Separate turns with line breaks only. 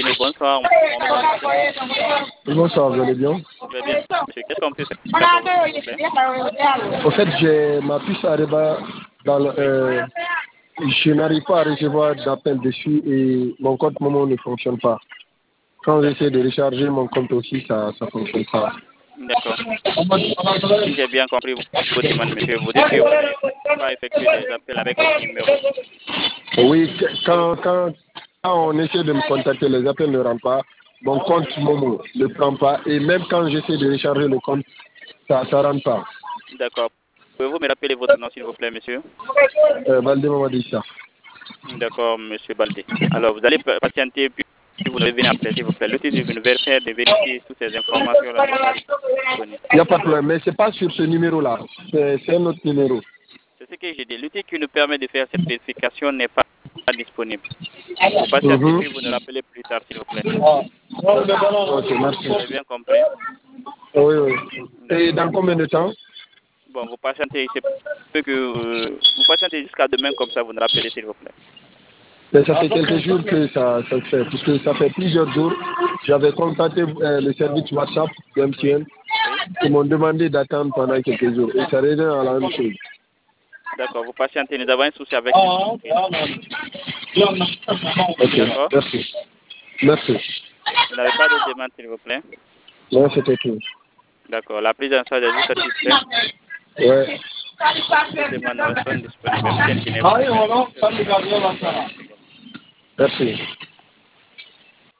Martinique. Bonsoir.
Bonsoir, vous allez bien?
Je vais bien, monsieur. Qu'est-ce qu'on peut faire pour vous, s'il vous plaît?
En fait, j'ai ma puce Areba dans je n'arrive pas à recevoir d'appel dessus et mon compte Momo ne fonctionne pas. Quand j'essaie de recharger mon compte aussi, ça ne fonctionne pas.
D'accord. Si j'ai bien compris votre demande, monsieur, vous dites que vous n'avez pas effectué des appels avec votre numéro.
Oui, quand on essaie de me contacter, les appels ne rentrent pas. Mon compte Momo ne prend pas. Et même quand j'essaie de recharger le compte, ça ne rentre pas.
D'accord. Pouvez-vous me rappeler votre nom, s'il vous plaît, monsieur?
Baldé Mamadissa.
D'accord, monsieur Baldé. Alors, vous allez patienter, puis vous allez venir appeler, s'il vous plaît. Le titre est venu faire de vérifier toutes ces informations-là.
Il n'y a pas de problème, mais ce n'est pas sur ce numéro-là. C'est un autre numéro.
C'est ce que j'ai dit. L'outil qui nous permet de faire cette vérification n'est pas disponible. Vous patientez, puis vous nous rappelez plus tard, s'il vous plaît.
Ok, merci.
Vous avez bien compris?
Oui, oui. Et dans combien de temps?
Bon, vous patientez, c'est peu que vous patientez jusqu'à demain, comme ça vous nous rappelez, s'il vous plaît.
Mais ça fait quelques jours que ça se fait, puisque ça fait plusieurs jours. J'avais contacté le service WhatsApp de MTN. Ils m'ont demandé d'attendre pendant quelques jours. Et ça revient à la même chose.
D'accord, vous patientez, nous avons un souci avec vous.
Ok, merci. Merci.
Vous n'avez pas d'autres demandes, s'il vous plaît?
Non, c'était tout.
D'accord, la prise en charge est satisfaite?
Ouais.
Les demandes restent disponibles. MTN qui n'est pas.
Merci.